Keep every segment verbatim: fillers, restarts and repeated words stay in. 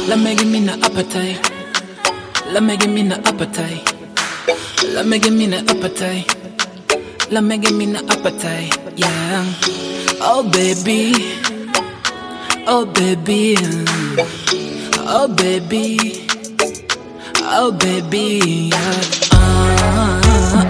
Let me give me the appetite. Let me give me the appetite. Let me give me the appetite. Let me give me the appetite. Yeah. Oh baby. Oh baby. Oh baby. Oh baby. Yeah. Uh,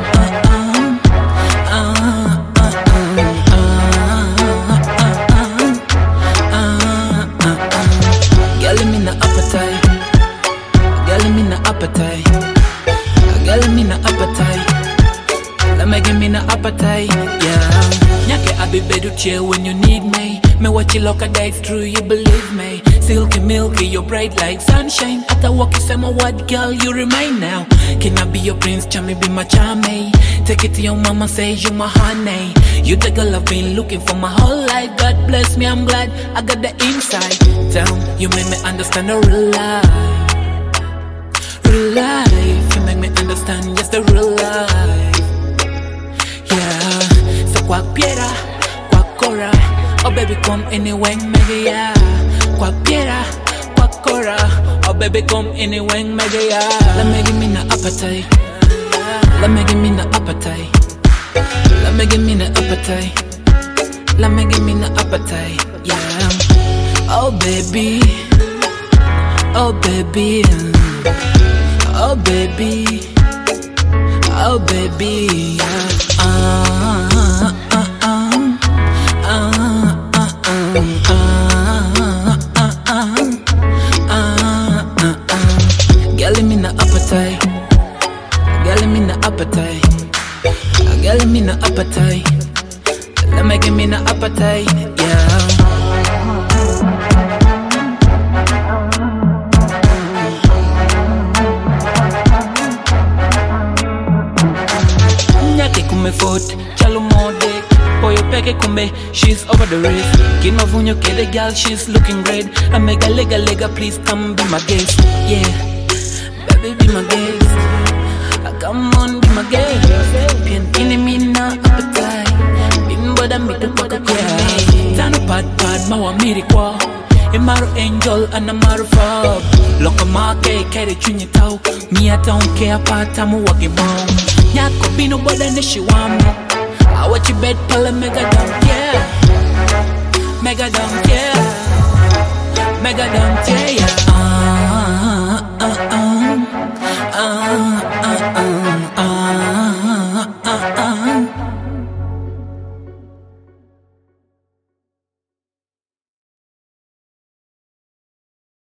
appetite. Girl, me no appetite. Let me give me no appetite. Yeah. Nyake abi bedu chill when you need me. Me watch you like a dive through, you believe me. Silky milky, you're bright like sunshine. At a walk, you say my what girl, you remind now. Can I be your prince, chummy be my charmy? Take it to your mama, say you my honey. You the girl I've been looking for my whole life. God bless me, I'm glad I got the inside. Damn, you made me understand the real life. Real life, you make me understand just the real life. Yeah, so kwa piera, kwa kora. Oh baby come anyway, maybe yeah. Kwa piera, kwa kora. Oh baby come anyway, maybe yeah. Let me give me the appetite. Let me give me the appetite. Let me give me the appetite. Let me give me the appetite. Yeah. Oh baby. Oh baby. Oh baby, oh baby, yeah. uh, uh, uh, uh, uh, uh, uh, uh, uh, uh, uh. Girl, me no appetite. Girl, me no appetite. Girl, me no appetite. Let me give me no appetite, yeah. Kume foot, chalo mode. Boy, you peke kumbe, she's over the race. Kino vunyo kede girl, she's looking great. I make a lega lega, please come be my guest. Yeah, baby be my guest. I come on, be my guest. Piantini me na appetite. Bimboda me to paka yeah. Tano pad pad, mawa miri kwa. Imaro angel and amaro fob. Loka make, kere chunye tau. Me I don't care, patamu wake bong. Nyako bino boda nishi wame. I watch your bed pala mega don't care. Mega don't care. Mega don't care, yeah.